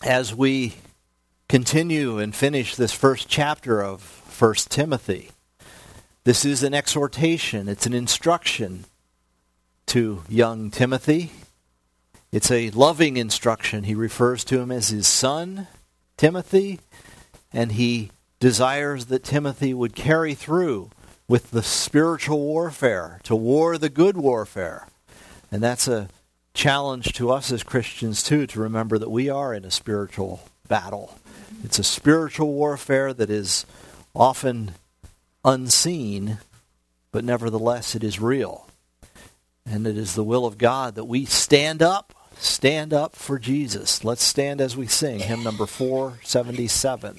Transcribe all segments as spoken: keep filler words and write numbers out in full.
as we continue and finish this first chapter of First Timothy, this is an exhortation. It's an instruction to young Timothy. It's a loving instruction. He refers to him as his son, Timothy, and he desires that Timothy would carry through with the spiritual warfare, to war the good warfare. And that's a challenge to us as Christians, too, to remember that we are in a spiritual battle. It's a spiritual warfare that is often unseen, but nevertheless it is real. And it is the will of God that we stand up, stand up for Jesus. Let's stand as we sing hymn number four seventy-seven.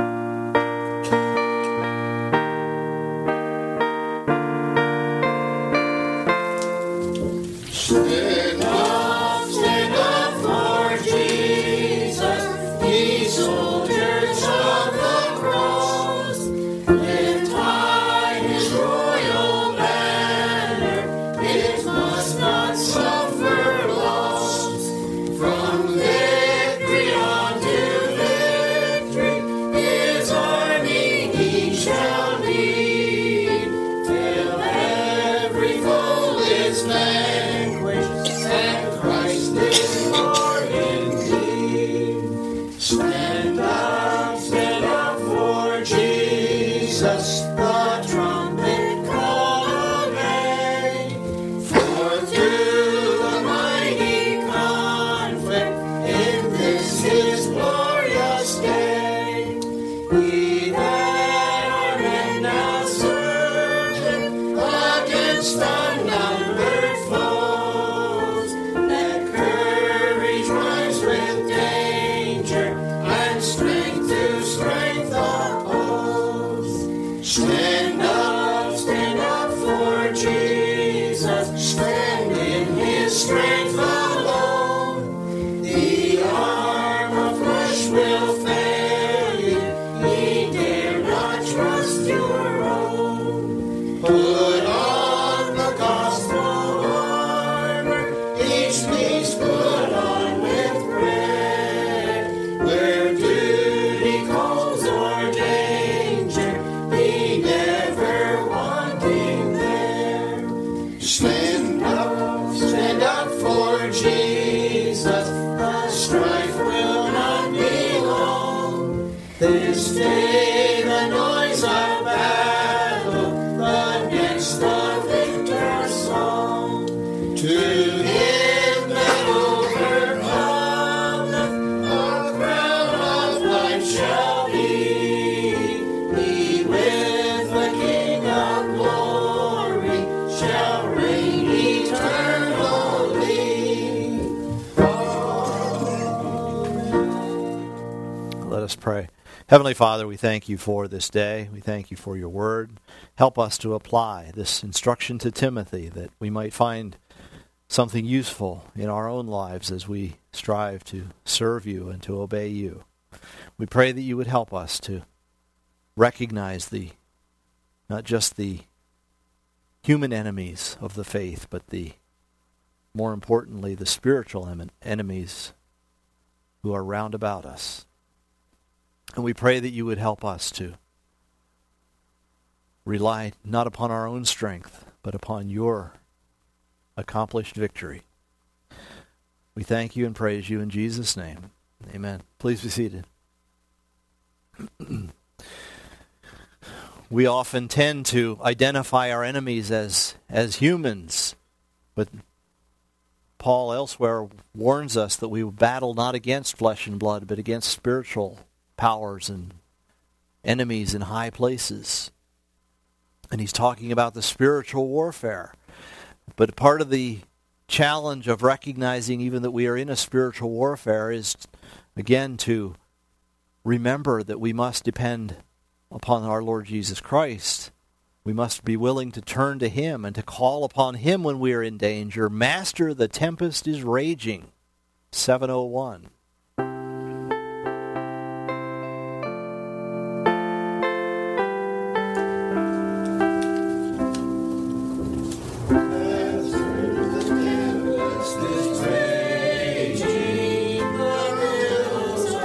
Pray. Heavenly Father, we thank you for this day. We thank you for your word. Help us to apply this instruction to Timothy, that we might find something useful in our own lives as we strive to serve you and to obey you. We pray that you would help us to recognize the, not just the human enemies of the faith, but the, more importantly, the spiritual em- enemies who are round about us. And we pray that you would help us to rely not upon our own strength, but upon your accomplished victory. We thank you and praise you in Jesus' name. Amen. Please be seated. We often tend to identify our enemies as, as humans, but Paul elsewhere warns us that we battle not against flesh and blood, but against spiritual powers and enemies in high places. And he's talking about the spiritual warfare. But part of the challenge of recognizing even that we are in a spiritual warfare is, again, to remember that we must depend upon our Lord Jesus Christ. We must be willing to turn to him and to call upon him when we are in danger. Master, the tempest is raging. seven oh one. This is raging, the billows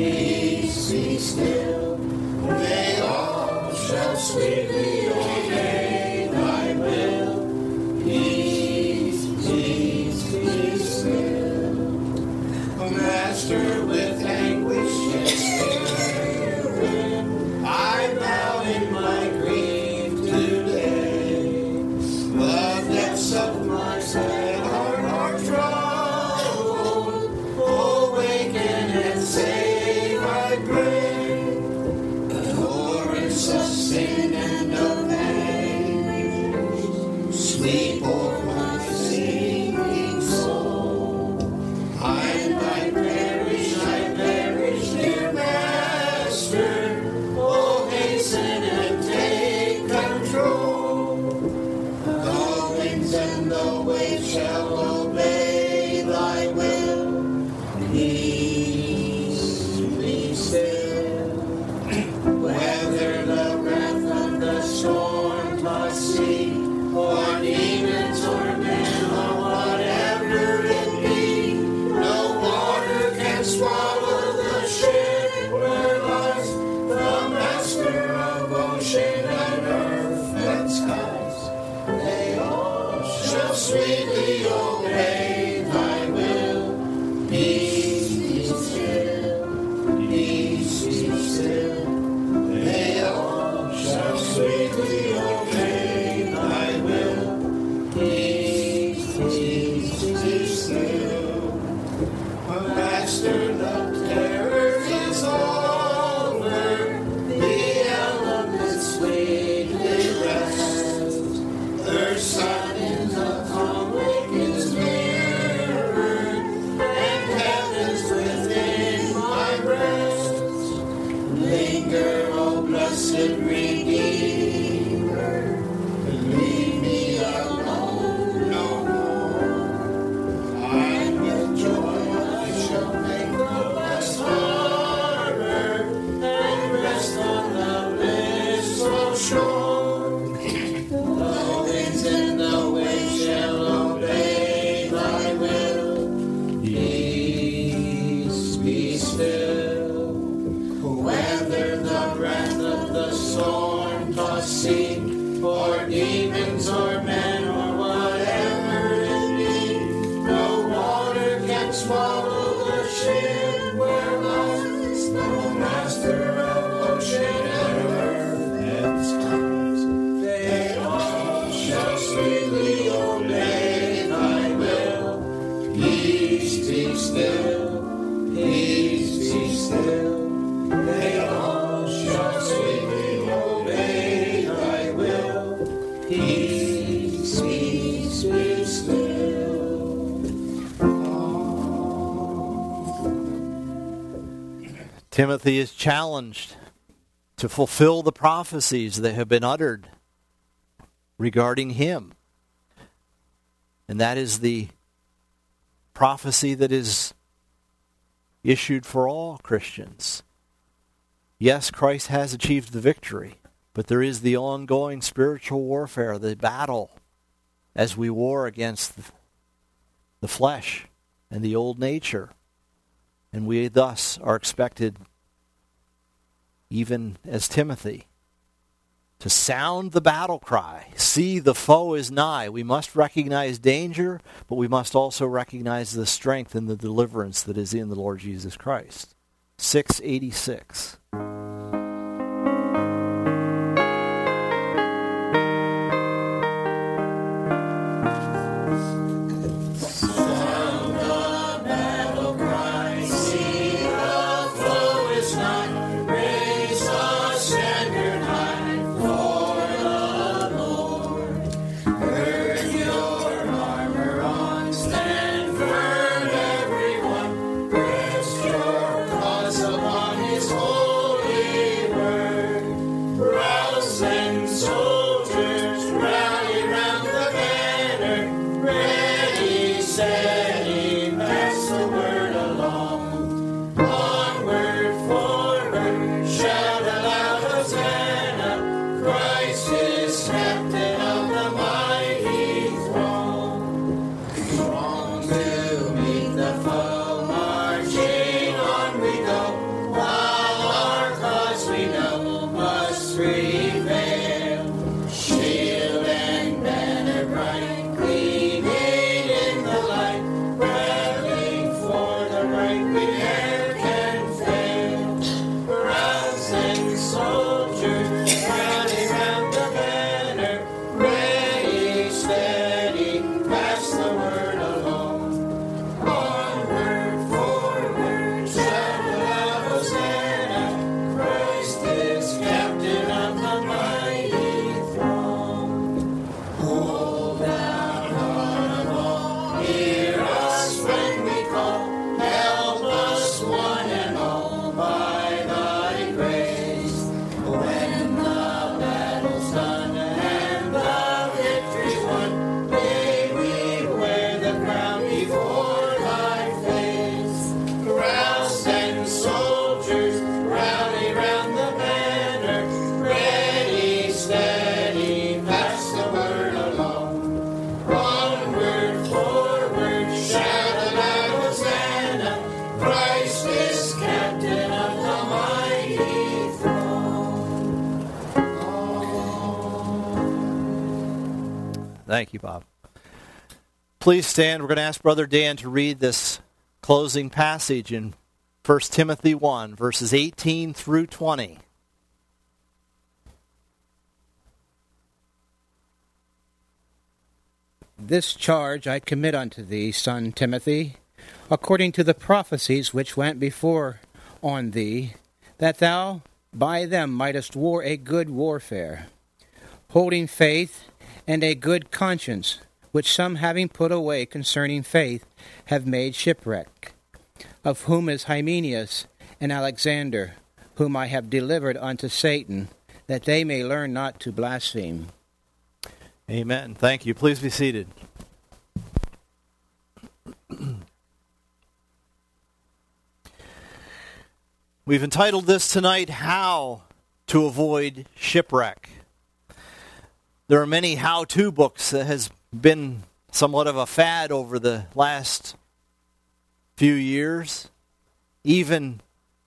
Peace be still. They all shall sweetly obey thy will. Peace, peace, be still. Master, with anguish and spirit, I bow in my grief today. The depths of my sad heart are troubled. Awaken and save, I pray. Torrents of sin and of anguish sweep o'er my sinking soul. And I perish, I perish, dear Master. Oh, hasten and take control. The winds and the waves shall obey thy will. Peace be still. Whether the wrath of the storm-tossed sea, or demons or men, or whatever it be, no water can swallow the ship where lies the master of ocean and earth and skies. They all shall sweetly obey thy will. Peace be still, peace be still. They all shall sweetly obey thy will. Peace, peace be still. Master, the terror is over. The elements sweetly rest. Their sun in the calm lake is mirrored, and heaven's within my breast. Linger, O blessed Redeemer, and leave me alone no more. And with joy I shall make the blessed harbor, and rest on the blissful shore. The winds and the waves shall obey thy will. Peace be still. Whether the wrath of the storm-tossed sea, or demons or men, or whatever it be, no water can swallow the ship where lies no master of ocean and earth and skies. They all shall sweetly obey thy will. Peace be still, peace be still. They all shall sweetly obey thy will. Peace, peace be still. Timothy is challenged to fulfill the prophecies that have been uttered regarding him. And that is the prophecy that is issued for all Christians. Yes, Christ has achieved the victory, but there is the ongoing spiritual warfare, the battle, as we war against the flesh and the old nature. And we thus are expected, even as Timothy, to sound the battle cry. See, the foe is nigh. We must recognize danger, but we must also recognize the strength and the deliverance that is in the Lord Jesus Christ. six eighty-six. Upon his holy Thank you, Bob. Please stand. We're going to ask Brother Dan to read this closing passage in First Timothy one, verses eighteen through twenty. This charge I commit unto thee, son Timothy, according to the prophecies which went before on thee, that thou by them mightest war a good warfare, holding faith and a good conscience, which some having put away concerning faith have made shipwreck, of whom is Hymenaeus and Alexander, whom I have delivered unto Satan, that they may learn not to blaspheme. Amen. Thank you. Please be seated. We've entitled this tonight, How to Avoid Shipwreck. There are many how-to books that has been somewhat of a fad over the last few years. Even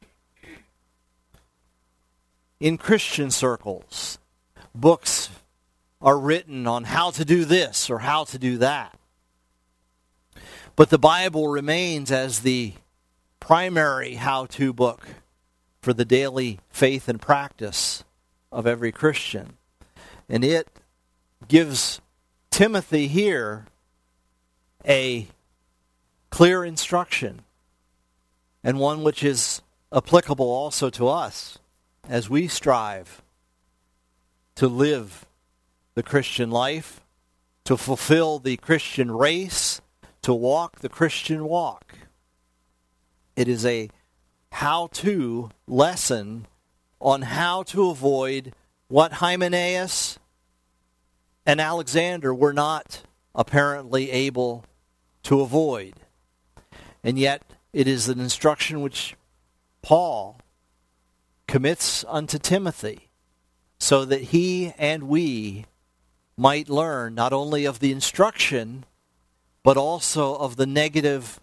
in Christian circles, books are written on how to do this or how to do that. But the Bible remains as the primary how-to book for the daily faith and practice of every Christian. And it gives Timothy here a clear instruction, and one which is applicable also to us as we strive to live the Christian life, to fulfill the Christian race, to walk the Christian walk. It is a how-to lesson on how to avoid what Hymenaeus and Alexander were not apparently able to avoid. And yet it is an instruction which Paul commits unto Timothy, so that he and we might learn not only of the instruction, but also of the negative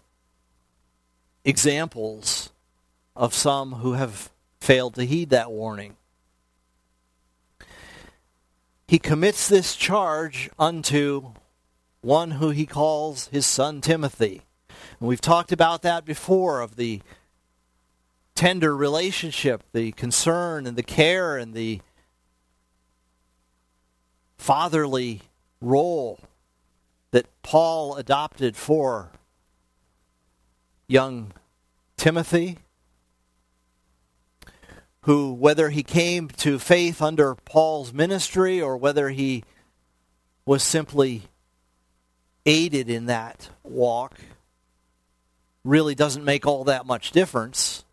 examples of some who have failed to heed that warning. He commits this charge unto one who he calls his son Timothy. And we've talked about that before, of the tender relationship, the concern and the care and the fatherly role that Paul adopted for young Timothy, who, whether he came to faith under Paul's ministry or whether he was simply aided in that walk, really doesn't make all that much difference.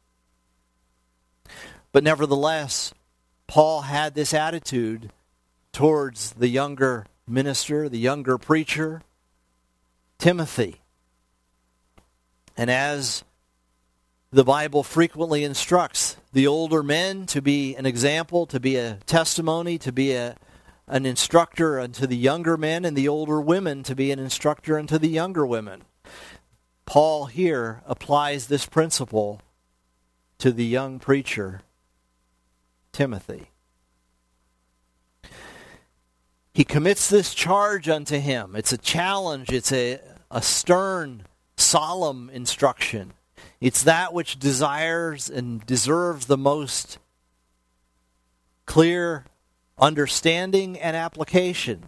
But nevertheless, Paul had this attitude towards the younger minister, the younger preacher, Timothy. And as the Bible frequently instructs the older men to be an example, to be a testimony, to be a, an instructor unto the younger men, and the older women to be an instructor unto the younger women, Paul here applies this principle to the young preacher, Timothy. He commits this charge unto him. It's a challenge. It's a, a stern, solemn instruction. It's that which desires and deserves the most clear understanding and application.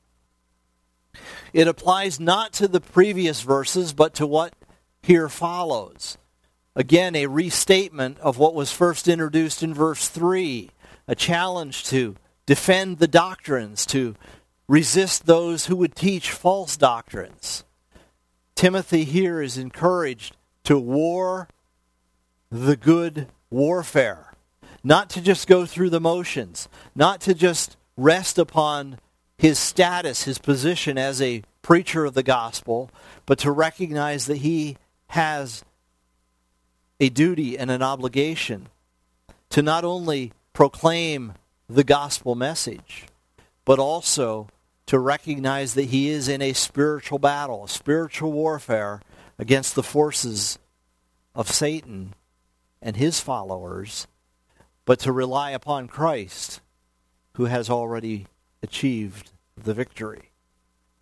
It applies not to the previous verses, but to what here follows. Again, a restatement of what was first introduced in verse three, a challenge to defend the doctrines, to resist those who would teach false doctrines. Timothy here is encouraged to war the good warfare. Not to just go through the motions. Not to just rest upon his status, his position as a preacher of the gospel, but to recognize that he has a duty and an obligation to not only proclaim the gospel message, but also to recognize that he is in a spiritual battle, a spiritual warfare against the forces of Satan and his followers, but to rely upon Christ, who has already achieved the victory.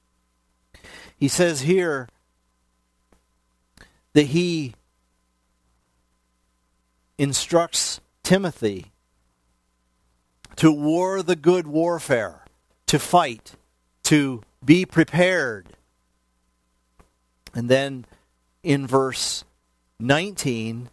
He says here that he instructs Timothy to war the good warfare, to fight, to be prepared. And then in verse nineteen,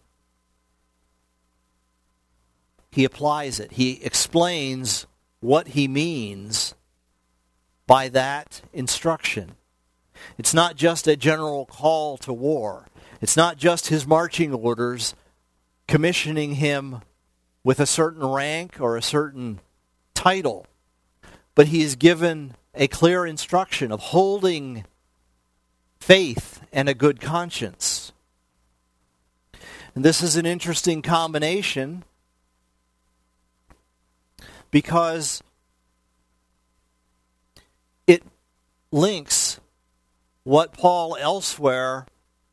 he applies it. He explains what he means by that instruction. It's not just a general call to war. It's not just his marching orders commissioning him with a certain rank or a certain title, but he is given a clear instruction of holding faith and a good conscience. And this is an interesting combination because it links what Paul elsewhere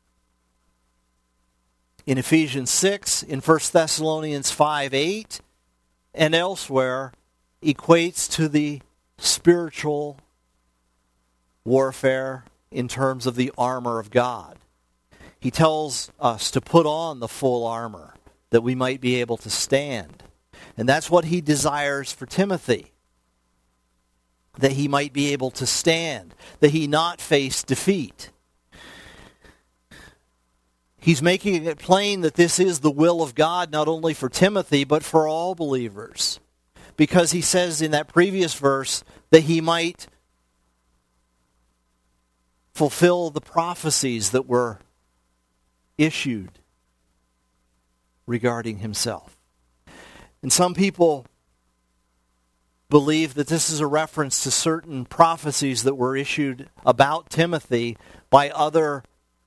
in Ephesians six, in First Thessalonians five eight, and elsewhere equates to the spiritual warfare in terms of the armor of God. He tells us to put on the full armor that we might be able to stand. And that's what he desires for Timothy, that he might be able to stand, that he not face defeat. He's making it plain that this is the will of God, not only for Timothy, but for all believers. Because he says in that previous verse that he might fulfill the prophecies that were issued regarding himself. And some people believe that this is a reference to certain prophecies that were issued about Timothy by other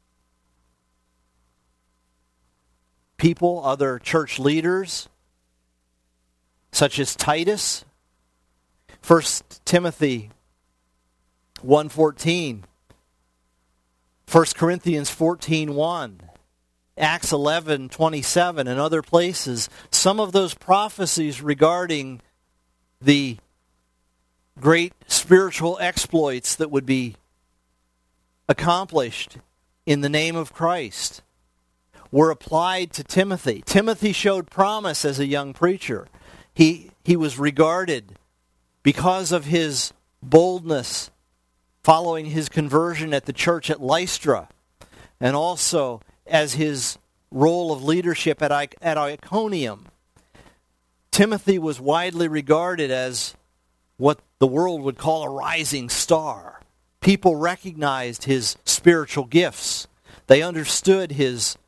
people, other church leaders, such as Titus. First Timothy one fourteen, First Corinthians fourteen one, Acts eleven twenty-seven, and other places. Some of those prophecies regarding the great spiritual exploits that would be accomplished in the name of Christ were applied to Timothy. Timothy showed promise as a young preacher. He, he was regarded because of his boldness following his conversion at the church at Lystra, and also as his role of leadership at, I, at Iconium. Timothy was widely regarded as what the world would call a rising star. People recognized his spiritual gifts. They understood his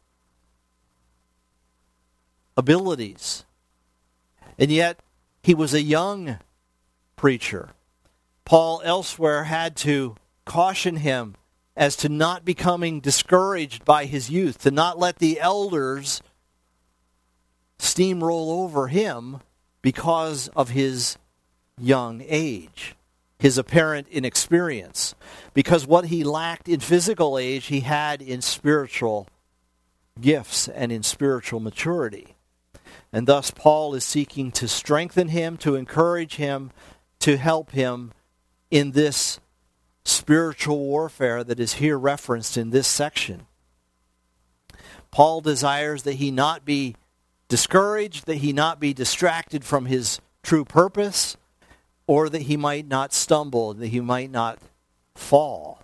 abilities. And yet, he was a young preacher. Paul elsewhere had to caution him as to not becoming discouraged by his youth, to not let the elders steamroll over him because of his young age, his apparent inexperience. Because what he lacked in physical age, he had in spiritual gifts and in spiritual maturity. And thus Paul is seeking to strengthen him, to encourage him, to help him in this spiritual warfare that is here referenced in this section. Paul desires that he not be discouraged, that he not be distracted from his true purpose, or that he might not stumble, that he might not fall.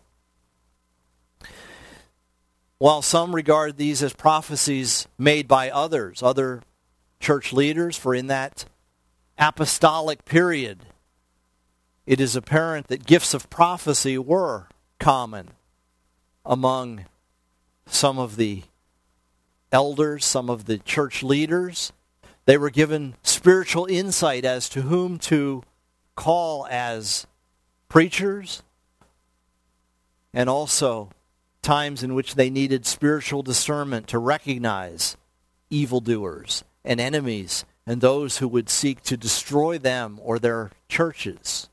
While some regard these as prophecies made by others, other church leaders, for in that apostolic period, it is apparent that gifts of prophecy were common among some of the elders, some of the church leaders. They were given spiritual insight as to whom to call as preachers, and also times in which they needed spiritual discernment to recognize evildoers and enemies and those who would seek to destroy them or their churches.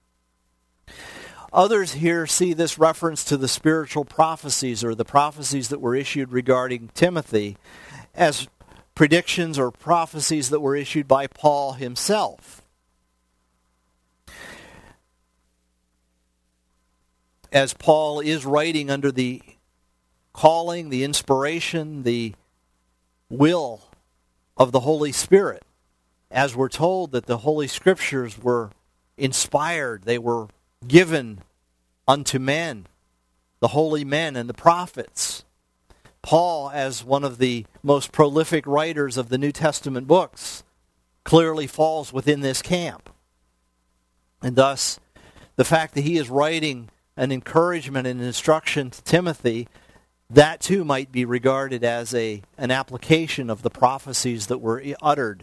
Others here see this reference to the spiritual prophecies or the prophecies that were issued regarding Timothy as predictions or prophecies that were issued by Paul himself. as Paul is writing under the calling, the inspiration, the will of the Holy Spirit, as we're told that the Holy Scriptures were inspired, they were given unto men, the holy men and the prophets. Paul, as one of the most prolific writers of the New Testament books, clearly falls within this camp. And thus, the fact that he is writing an encouragement and instruction to Timothy, that too might be regarded as a an application of the prophecies that were uttered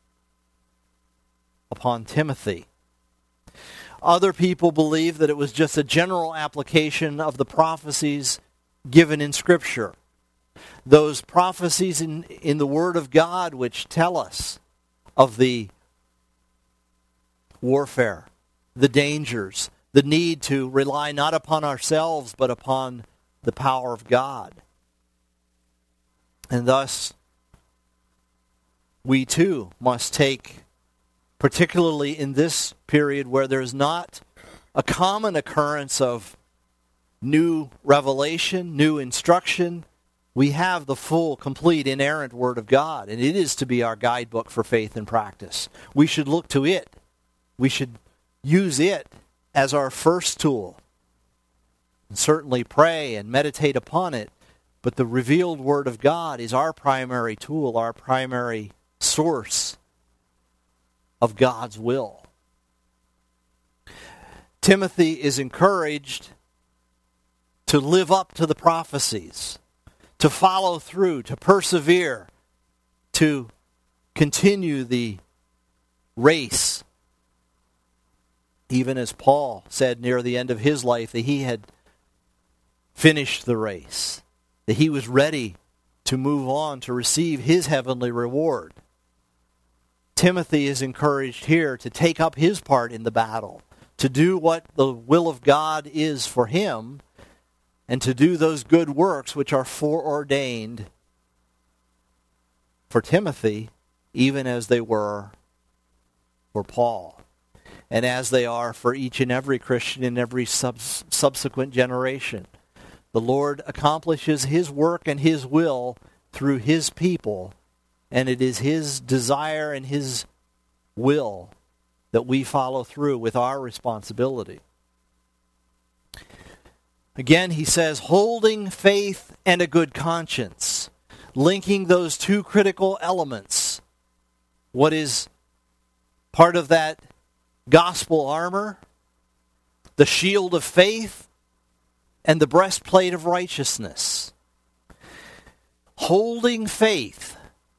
upon Timothy. Other people believe that it was just a general application of the prophecies given in Scripture. Those prophecies in, in the Word of God which tell us of the warfare, the dangers, the need to rely not upon ourselves but upon the power of God. And thus, we too must take, particularly in this period where there's not a common occurrence of new revelation, new instruction, we have the full, complete, inerrant Word of God, and it is to be our guidebook for faith and practice. We should look to it. We should use it as our first tool. And certainly pray and meditate upon it, but the revealed Word of God is our primary tool, our primary source of God's will. Timothy is encouraged to live up to the prophecies, to follow through, to persevere, to continue the race. Even as Paul said near the end of his life that he had finished the race, that he was ready to move on to receive his heavenly reward. Timothy is encouraged here to take up his part in the battle, to do what the will of God is for him, and to do those good works which are foreordained for Timothy, even as they were for Paul, and as they are for each and every Christian in every sub- subsequent generation. The Lord accomplishes His work and His will through His people, and it is His desire and His will that we follow through with our responsibility. Again, he says, holding faith and a good conscience, linking those two critical elements. What is part of that gospel armor? The shield of faith and the breastplate of righteousness. Holding faith.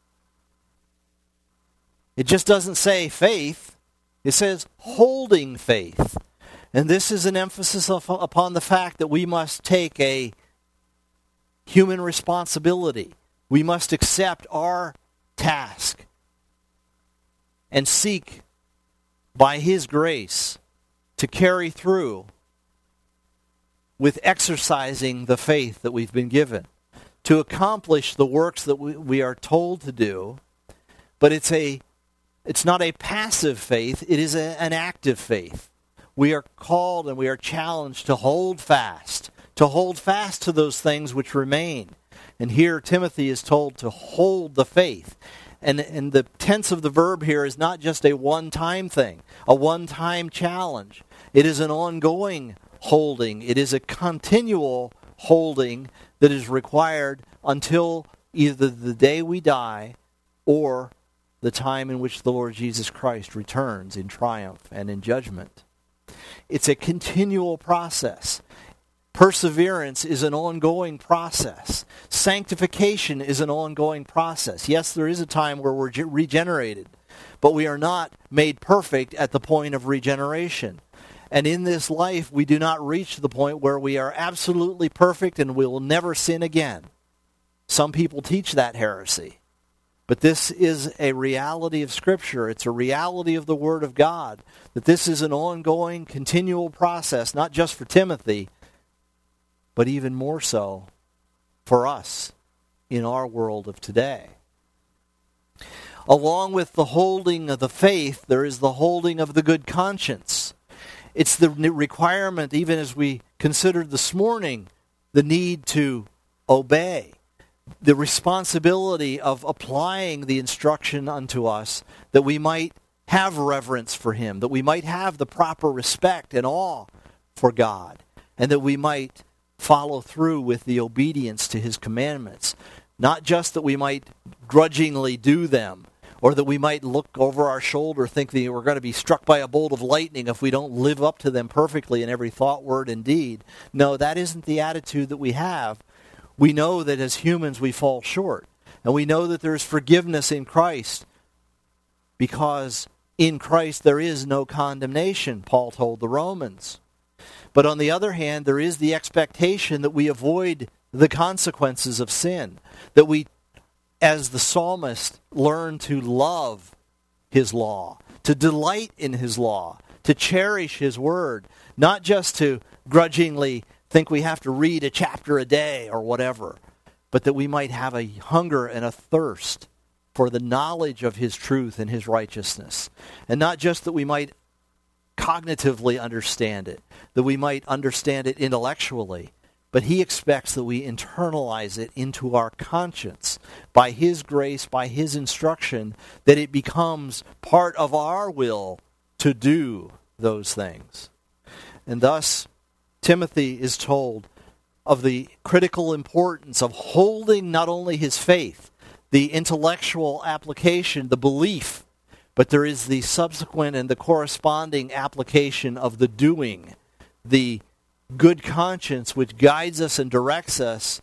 It just doesn't say faith. It says holding faith. And this is an emphasis of, upon the fact that we must take a human responsibility. We must accept our task and seek by His grace to carry through with exercising the faith that we've been given, to accomplish the works that we, we are told to do. But it's a it's not a passive faith, it is a, an active faith. We are called and we are challenged to hold fast, to hold fast to those things which remain. And here Timothy is told to hold the faith. And, and the tense of the verb here is not just a one-time thing, a one-time challenge. It is an ongoing holding. It is a continual holding that is required until either the day we die or the time in which the Lord Jesus Christ returns in triumph and in judgment. It's a continual process. Perseverance is an ongoing process. Sanctification is an ongoing process. Yes, there is a time where we're regenerated, but we are not made perfect at the point of regeneration. And in this life, we do not reach the point where we are absolutely perfect and we will never sin again. Some people teach that heresy. But this is a reality of Scripture. It's a reality of the Word of God, that this is an ongoing, continual process, not just for Timothy, but even more so for us in our world of today. Along with the holding of the faith, there is the holding of the good conscience. It's the requirement, even as we considered this morning the need to obey, the responsibility of applying the instruction unto us, that we might have reverence for him, that we might have the proper respect and awe for God, and that we might follow through with the obedience to his commandments. Not just that we might grudgingly do them, or that we might look over our shoulder thinking we're going to be struck by a bolt of lightning if we don't live up to them perfectly in every thought, word, and deed. No, that isn't the attitude that we have. We know that as humans we fall short. And we know that there is forgiveness in Christ, because in Christ there is no condemnation, Paul told the Romans. But on the other hand, there is the expectation that we avoid the consequences of sin, that we, as the psalmist, learn to love his law, to delight in his law, to cherish his word, not just to grudgingly think we have to read a chapter a day or whatever, but that we might have a hunger and a thirst for the knowledge of his truth and his righteousness. And not just that we might cognitively understand it, that we might understand it intellectually, but he expects that we internalize it into our conscience by his grace, by his instruction, that it becomes part of our will to do those things. And thus, Timothy is told of the critical importance of holding not only his faith, the intellectual application, the belief, but there is the subsequent and the corresponding application of the doing, the good conscience which guides us and directs us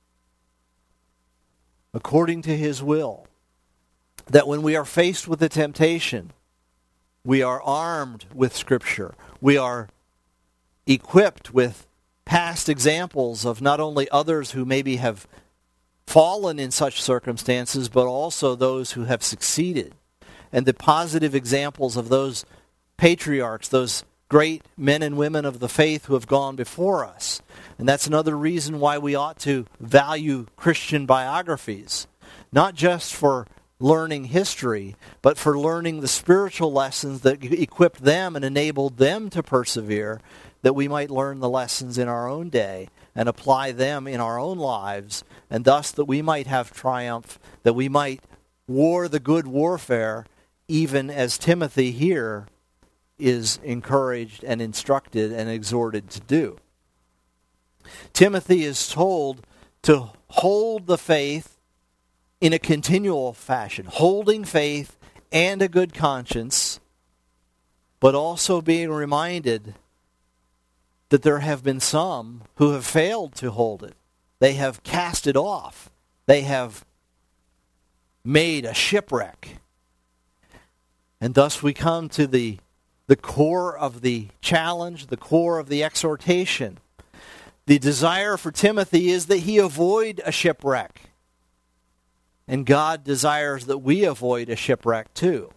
according to his will. That when we are faced with a temptation, we are armed with Scripture. We are equipped with past examples of not only others who maybe have fallen in such circumstances, but also those who have succeeded. And the positive examples of those patriarchs, those great men and women of the faith who have gone before us. And that's another reason why we ought to value Christian biographies, not just for learning history, but for learning the spiritual lessons that equipped them and enabled them to persevere, that we might learn the lessons in our own day and apply them in our own lives, and thus that we might have triumph, that we might war the good warfare, even as Timothy here is encouraged and instructed and exhorted to do. Timothy is told to hold the faith in a continual fashion, holding faith and a good conscience, but also being reminded that there have been some who have failed to hold it. They have cast it off. They have made a shipwreck. And thus we come to the the core of the challenge, the core of the exhortation. The desire for Timothy is that he avoid a shipwreck. And God desires that we avoid a shipwreck too.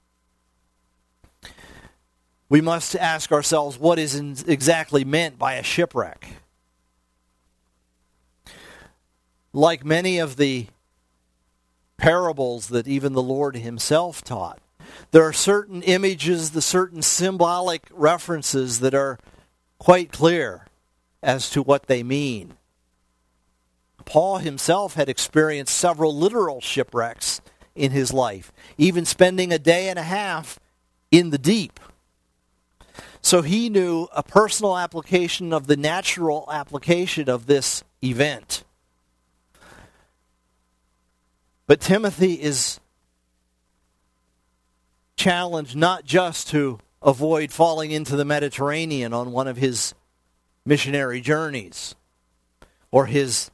We must ask ourselves, what is exactly meant by a shipwreck? Like many of the parables that even the Lord himself taught, there are certain images, the certain symbolic references that are quite clear as to what they mean. Paul himself had experienced several literal shipwrecks in his life, even spending a day and a half in the deep. So he knew a personal application of the natural application of this event. But Timothy is challenged not just to avoid falling into the Mediterranean on one of his missionary journeys or his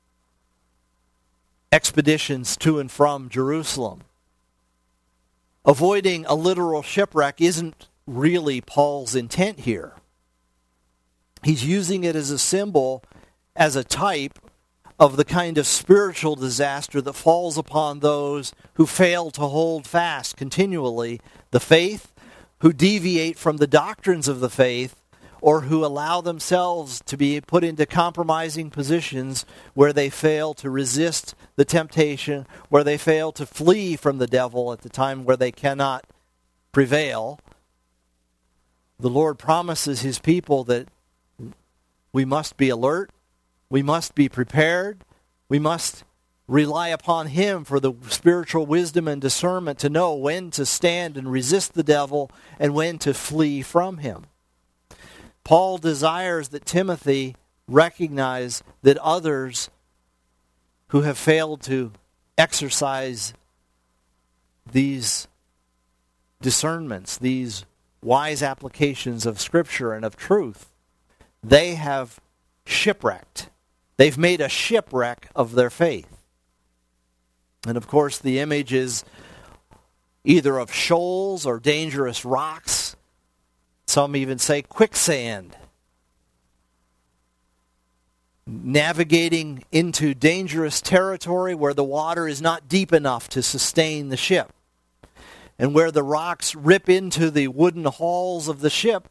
expeditions to and from Jerusalem. Avoiding a literal shipwreck isn't really Paul's intent here. He's using it as a symbol, as a type of the kind of spiritual disaster that falls upon those who fail to hold fast continually the faith, who deviate from the doctrines of the faith, or who allow themselves to be put into compromising positions where they fail to resist the temptation, where they fail to flee from the devil at the time where they cannot prevail. The Lord promises his people that We must be alert. We must be prepared. We must rely upon Him for the spiritual wisdom and discernment to know when to stand and resist the devil and when to flee from him. Paul desires that Timothy recognize that others who have failed to exercise these discernments, these wise applications of Scripture and of truth, they have shipwrecked. They've made a shipwreck of their faith. And of course, the image is either of shoals or dangerous rocks. Some even say quicksand. Navigating into dangerous territory where the water is not deep enough to sustain the ship, and where the rocks rip into the wooden hulls of the ship.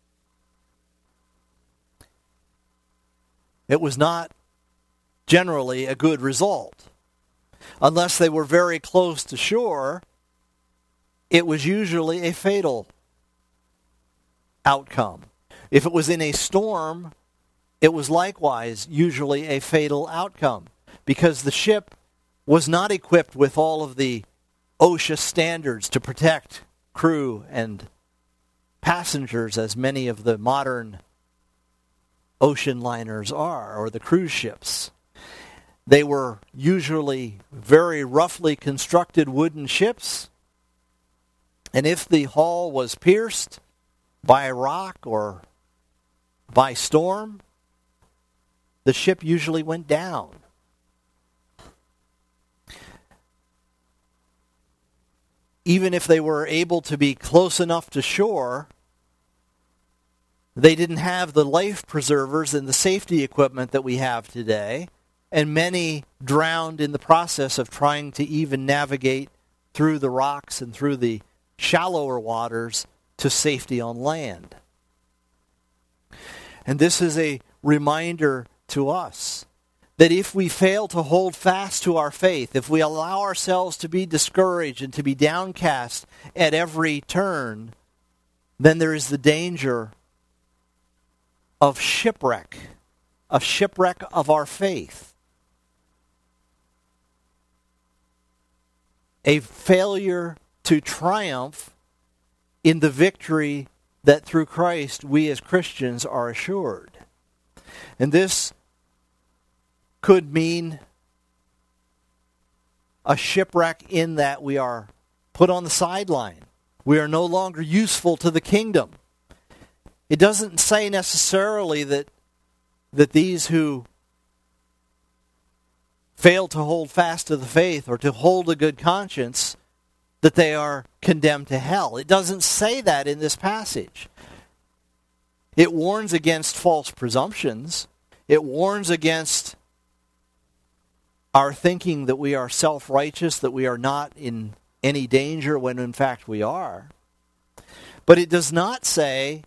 It was not generally a good result. Unless they were very close to shore, it was usually a fatal outcome. If it was in a storm, it was likewise usually a fatal outcome, because the ship was not equipped with all of the OSHA standards to protect crew and passengers as many of the modern ocean liners are, or the cruise ships. They were usually very roughly constructed wooden ships, and if the hull was pierced by a rock or by storm, the ship usually went down. Even if they were able to be close enough to shore, they didn't have the life preservers and the safety equipment that we have today, and many drowned in the process of trying to even navigate through the rocks and through the shallower waters to safety on land. And this is a reminder to us that if we fail to hold fast to our faith, if we allow ourselves to be discouraged and to be downcast at every turn, then there is the danger of shipwreck, a shipwreck of our faith. A failure to triumph in the victory that through Christ we as Christians are assured. And this could mean a shipwreck in that we are put on the sideline. We are no longer useful to the kingdom. It doesn't say necessarily that, that these who fail to hold fast to the faith or to hold a good conscience, that they are condemned to hell. It doesn't say that in this passage. It warns against false presumptions. It warns against our thinking that we are self-righteous, that we are not in any danger when in fact we are. But it does not say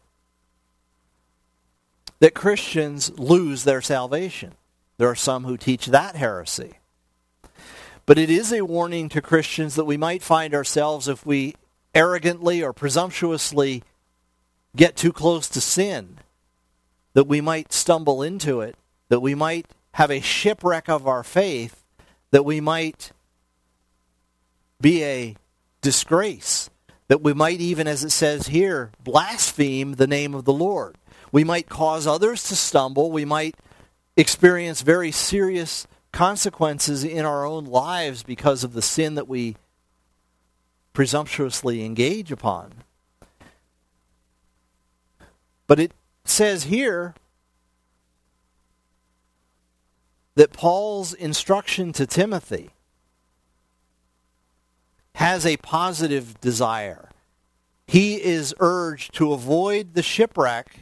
that Christians lose their salvation. There are some who teach that heresy. But it is a warning to Christians that we might find ourselves, if we arrogantly or presumptuously get too close to sin, that we might stumble into it, that we might have a shipwreck of our faith, that we might be a disgrace, that we might even, as it says here, blaspheme the name of the Lord. We might cause others to stumble. We might experience very serious consequences in our own lives because of the sin that we presumptuously engage upon. But it says here that Paul's instruction to Timothy has a positive desire. He is urged to avoid the shipwreck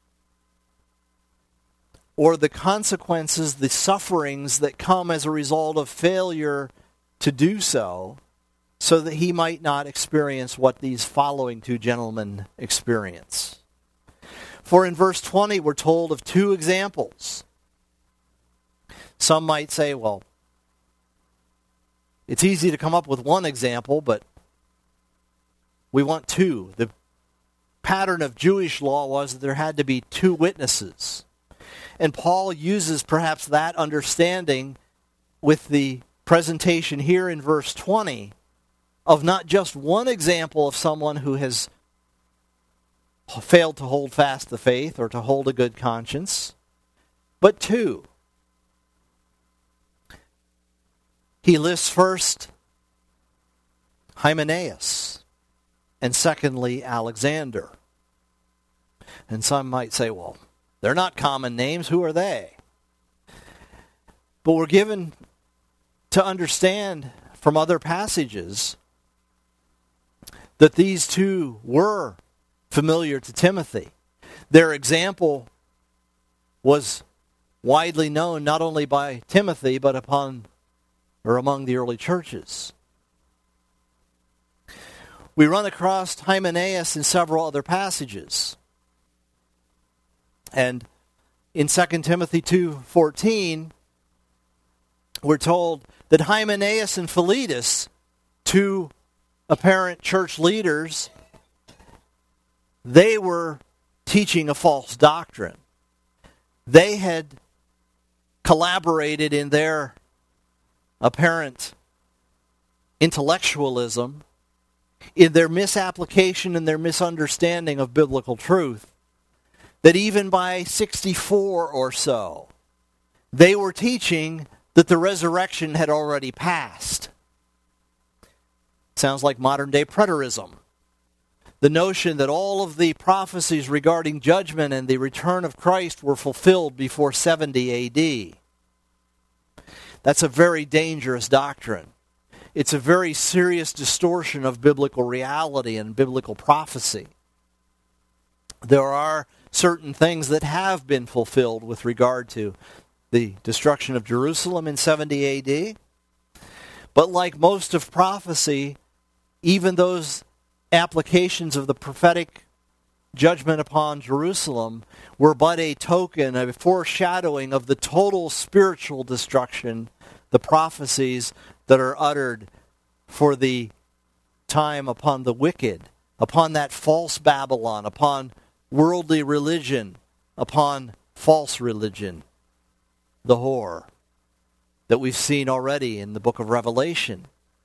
or the consequences, the sufferings that come as a result of failure to do so, so that he might not experience what these following two gentlemen experience. For in verse twenty, we're told of two examples. Some might say, well, it's easy to come up with one example, but we want two. The pattern of Jewish law was that there had to be two witnesses. And Paul uses perhaps that understanding with the presentation here in verse twenty of not just one example of someone who has failed to hold fast the faith or to hold a good conscience, but two. He lists first Hymenaeus and secondly Alexander. And some might say, well, they're not common names. Who are they? But we're given to understand from other passages that these two were familiar to Timothy. Their example was widely known not only by Timothy, but upon or among the early churches. We run across Hymenaeus in several other passages. And in Second Timothy two fourteen, we're told that Hymenaeus and Philetus, two apparent church leaders, they were teaching a false doctrine. They had collaborated in their apparent intellectualism, in their misapplication and their misunderstanding of biblical truth, that even by sixty-four or so, they were teaching that the resurrection had already passed. Sounds like modern-day preterism. The notion that all of the prophecies regarding judgment and the return of Christ were fulfilled before seventy A D. That's a very dangerous doctrine. It's a very serious distortion of biblical reality and biblical prophecy. There are certain things that have been fulfilled with regard to the destruction of Jerusalem in seventy A D. But like most of prophecy, even those applications of the prophetic judgment upon Jerusalem were but a token, a foreshadowing of the total spiritual destruction, the prophecies that are uttered for the time upon the wicked, upon that false Babylon, upon worldly religion, upon false religion, the whore that we've seen already in the book of Revelation.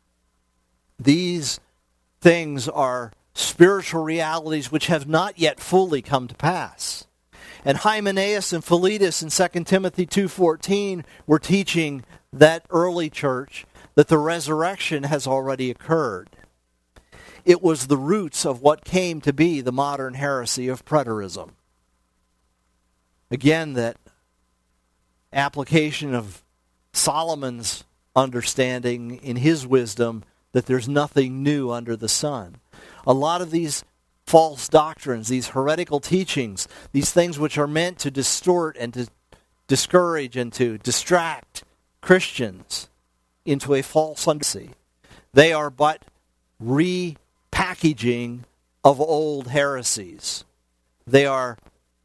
These things are spiritual realities which have not yet fully come to pass. And Hymenaeus and Philetus in Second Timothy two fourteen were teaching that early church that the resurrection has already occurred. It was the roots of what came to be the modern heresy of preterism. Again, that application of Solomon's understanding in his wisdom that there's nothing new under the sun. A lot of these false doctrines, these heretical teachings, these things which are meant to distort and to discourage and to distract Christians into a false understanding, they are but repackaging of old heresies. They are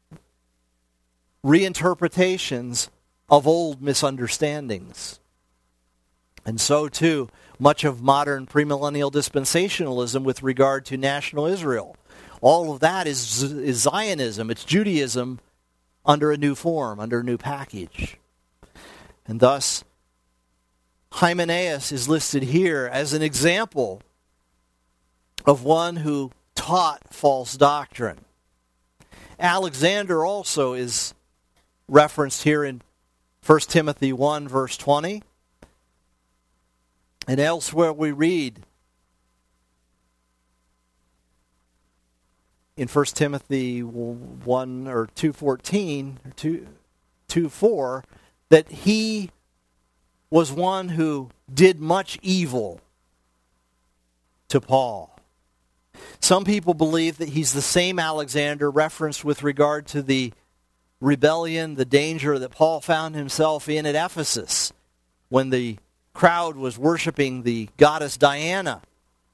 reinterpretations of old misunderstandings. And so too, much of modern premillennial dispensationalism with regard to national Israel. All of that is, is Zionism. It's Judaism under a new form, under a new package. And thus, Hymenaeus is listed here as an example of one who taught false doctrine. Alexander also is referenced here in First Timothy one, verse twenty. And elsewhere we read in First Timothy one or two fourteen or two two four that he was one who did much evil to Paul. Some people believe that he's the same Alexander referenced with regard to the rebellion, the danger that Paul found himself in at Ephesus when the crowd was worshiping the goddess Diana.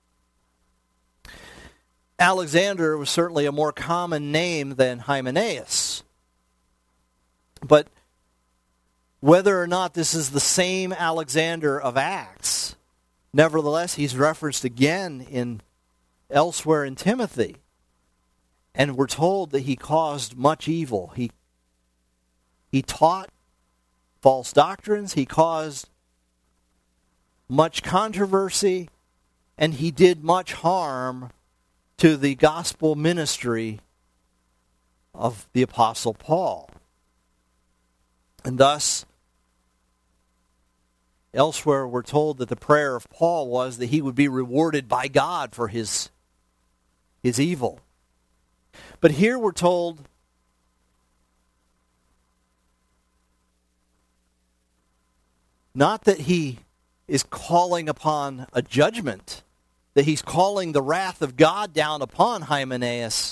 Alexander was certainly a more common name than Hymenaeus. But whether or not this is the same Alexander of Acts, nevertheless, he's referenced again in elsewhere in Timothy. And we're told that he caused much evil. He He taught false doctrines. He caused much controversy, and he did much harm to the gospel ministry of the Apostle Paul. And thus, elsewhere we're told that the prayer of Paul was that he would be rewarded by God for his, his evil. But here we're told not that he is calling upon a judgment, that he's calling the wrath of God down upon Hymenaeus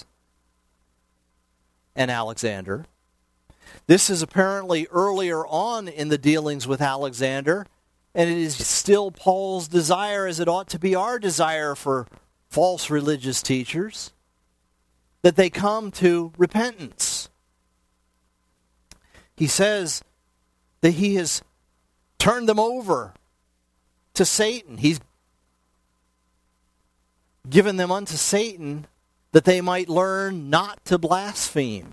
and Alexander. This is apparently earlier on in the dealings with Alexander, and it is still Paul's desire, as it ought to be our desire for false religious teachers, that they come to repentance. He says that he has turned them over to Satan. He's given them unto Satan that they might learn not to blaspheme.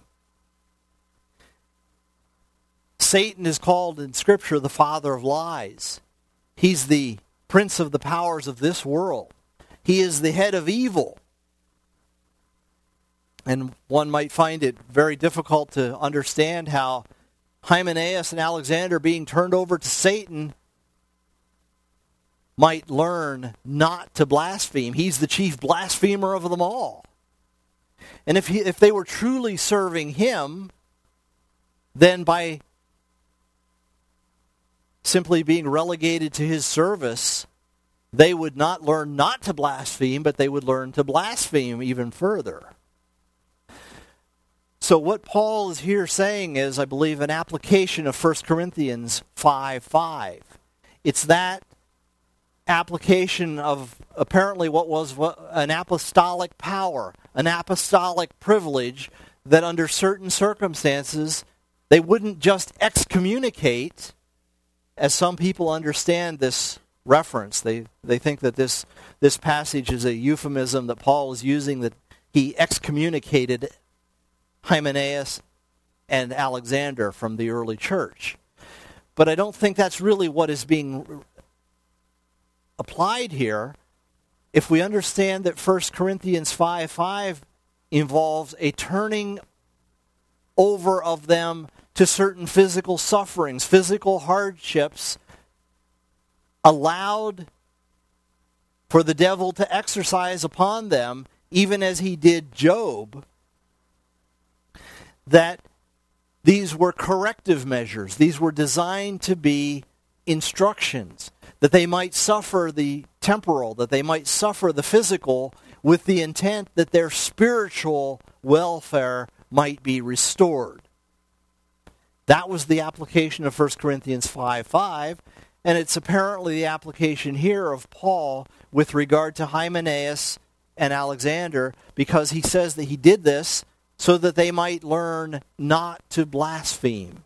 Satan is called in Scripture the father of lies. He's the prince of the powers of this world. He is the head of evil. And one might find it very difficult to understand how Hymenaeus and Alexander, being turned over to Satan, might learn not to blaspheme. He's the chief blasphemer of them all. And if he, if they were truly serving him, then by simply being relegated to his service, they would not learn not to blaspheme, but they would learn to blaspheme even further. So what Paul is here saying is, I believe, an application of First Corinthians five five. It's that application of apparently what was an apostolic power, an apostolic privilege, that under certain circumstances they wouldn't just excommunicate, as some people understand this reference. They they think that this this passage is a euphemism that Paul is using, that he excommunicated Hymenaeus and Alexander from the early church. But I don't think that's really what is being applied here. If we understand that First Corinthians five five involves a turning over of them to certain physical sufferings, physical hardships, allowed for the devil to exercise upon them, even as he did Job, that these were corrective measures. These were designed to be instructions, that they might suffer the temporal, that they might suffer the physical, with the intent that their spiritual welfare might be restored. That was the application of First Corinthians five five, and it's apparently the application here of Paul with regard to Hymenaeus and Alexander, because he says that he did this so that they might learn not to blaspheme.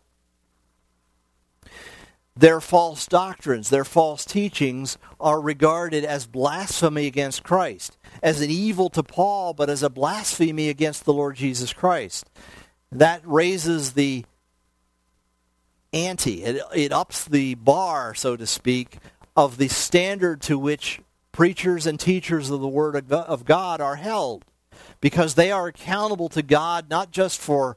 Their false doctrines, their false teachings are regarded as blasphemy against Christ, as an evil to Paul, but as a blasphemy against the Lord Jesus Christ. That raises the ante, it, it ups the bar, so to speak, of the standard to which preachers and teachers of the Word of God are held, because they are accountable to God not just for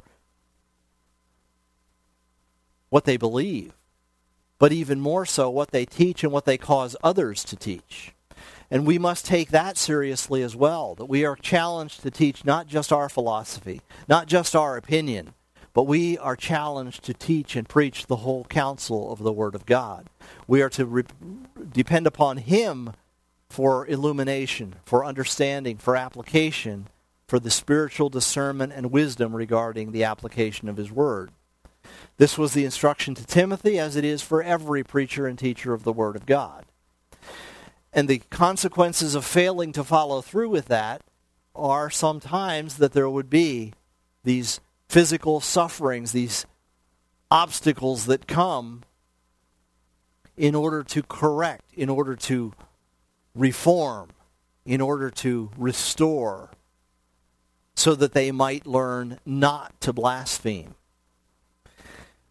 what they believe, but even more so what they teach and what they cause others to teach. And we must take that seriously as well, that we are challenged to teach not just our philosophy, not just our opinion, but we are challenged to teach and preach the whole counsel of the Word of God. We are to re- depend upon Him for illumination, for understanding, for application, for the spiritual discernment and wisdom regarding the application of His Word. This was the instruction to Timothy, as it is for every preacher and teacher of the Word of God. And the consequences of failing to follow through with that are sometimes that there would be these physical sufferings, these obstacles that come in order to correct, in order to reform, in order to restore, so that they might learn not to blaspheme.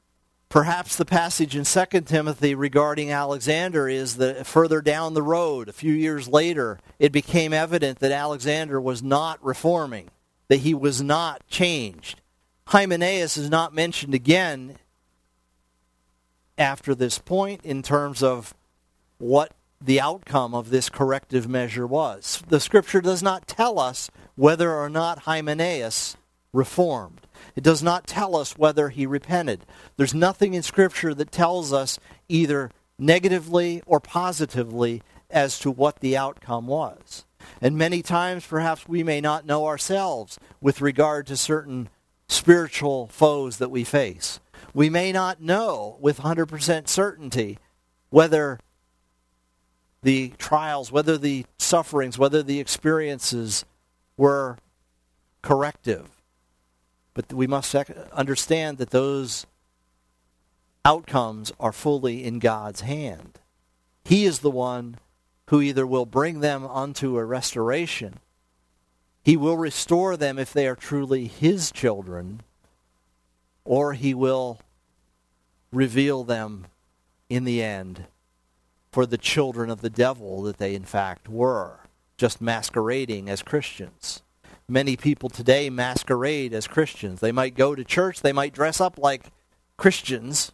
Perhaps the passage in Second Timothy regarding Alexander is that further down the road, a few years later, it became evident that Alexander was not reforming, that he was not changed. Hymenaeus is not mentioned again after this point in terms of what the outcome of this corrective measure was. The Scripture does not tell us whether or not Hymenaeus reformed. It does not tell us whether he repented. There's nothing in Scripture that tells us either negatively or positively as to what the outcome was. And many times perhaps we may not know ourselves with regard to certain spiritual foes that we face. We may not know with one hundred percent certainty whether the trials, whether the sufferings, whether the experiences were corrective. But we must understand that those outcomes are fully in God's hand. He is the one who either will bring them unto a restoration, He will restore them if they are truly His children, or He will reveal them in the end for the children of the devil that they in fact were, just masquerading as Christians. Many people today masquerade as Christians. They might go to church, they might dress up like Christians,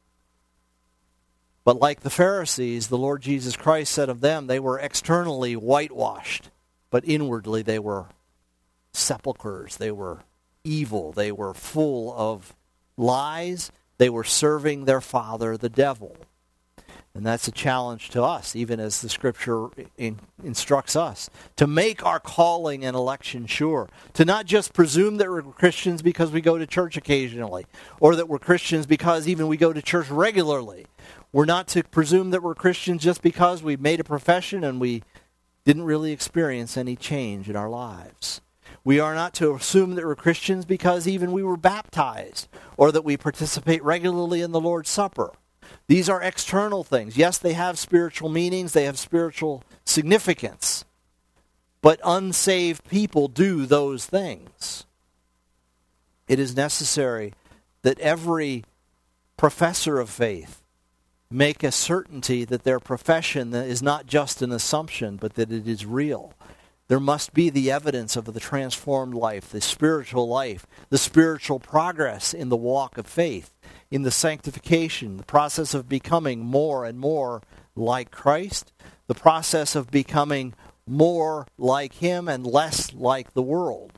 but like the Pharisees, the Lord Jesus Christ said of them, they were externally whitewashed, but inwardly they were sepulchres, they were evil, they were full of lies, they were serving their father, the devil. And that's a challenge to us, even as the Scripture in, instructs us, to make our calling and election sure. To not just presume that we're Christians because we go to church occasionally, or that we're Christians because even we go to church regularly. We're not to presume that we're Christians just because we made a profession and we didn't really experience any change in our lives. We are not to assume that we're Christians because even we were baptized, or that we participate regularly in the Lord's Supper. These are external things. Yes, they have spiritual meanings, they have spiritual significance. But unsaved people do those things. It is necessary that every professor of faith make a certainty that their profession is not just an assumption, but that it is real. There must be the evidence of the transformed life, the spiritual life, the spiritual progress in the walk of faith, in the sanctification, the process of becoming more and more like Christ, the process of becoming more like Him and less like the world.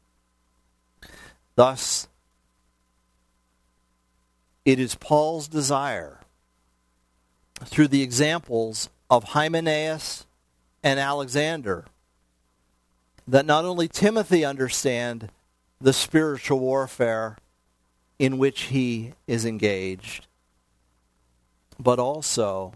Thus, it is Paul's desire, through the examples of Hymenaeus and Alexander, that not only Timothy understand the spiritual warfare in which he is engaged, but also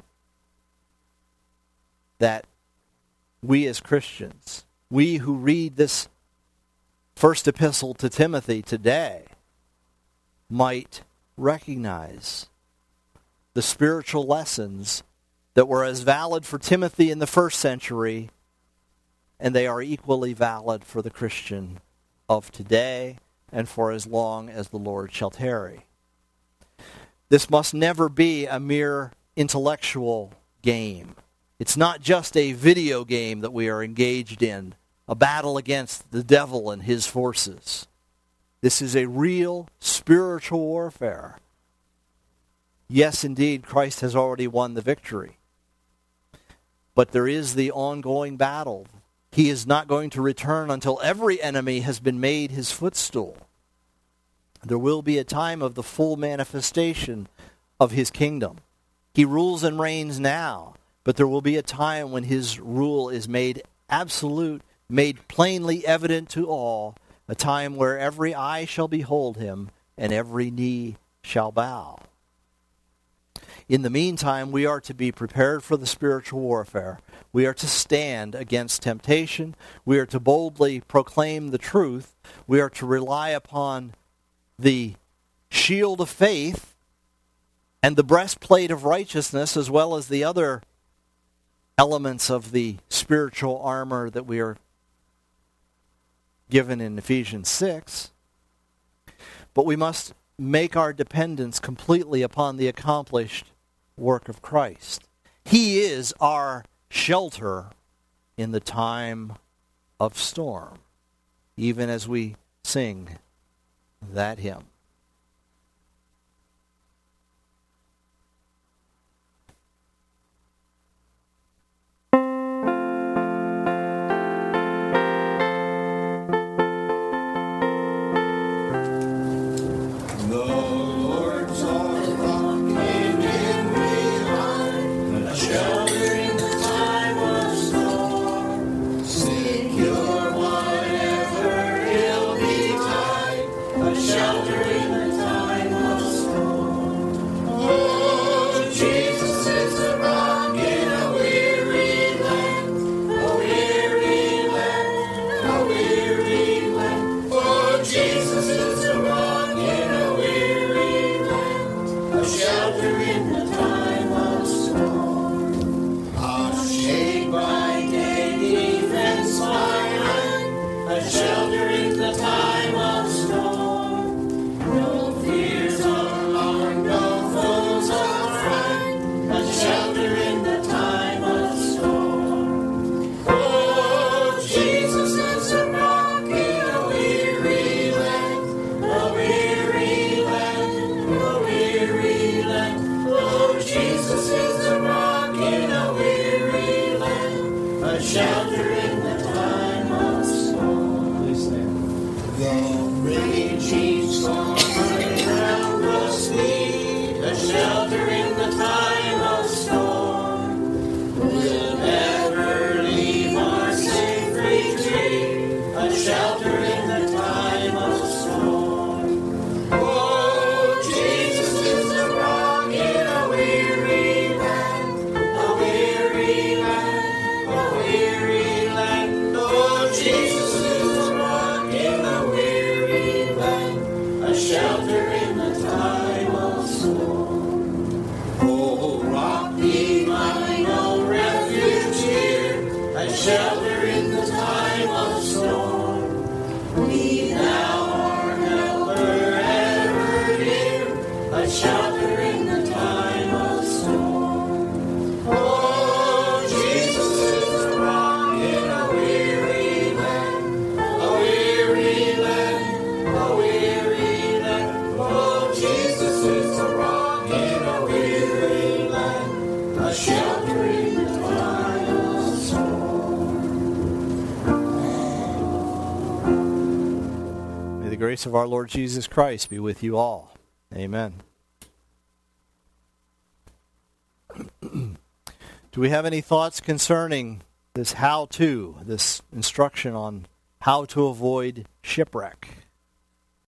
that we as Christians, we who read this first epistle to Timothy today, might recognize the spiritual lessons that were as valid for Timothy in the first century, and they are equally valid for the Christian of today and for as long as the Lord shall tarry. This must never be a mere intellectual game. It's not just a video game that we are engaged in, a battle against the devil and his forces. This is a real spiritual warfare. Yes, indeed, Christ has already won the victory. But there is the ongoing battle. He is not going to return until every enemy has been made his footstool. There will be a time of the full manifestation of His kingdom. He rules and reigns now, but there will be a time when His rule is made absolute, made plainly evident to all, a time where every eye shall behold Him and every knee shall bow. In the meantime, we are to be prepared for the spiritual warfare. We are to stand against temptation. We are to boldly proclaim the truth. We are to rely upon the shield of faith and the breastplate of righteousness, as well as the other elements of the spiritual armor that we are given in Ephesians six. But we must make our dependence completely upon the accomplished work of Christ. He is our shelter in the time of storm, even as we sing that hymn. The grace of our Lord Jesus Christ be with you all. Amen. Do we have any thoughts concerning this how-to, this instruction on how to avoid shipwreck?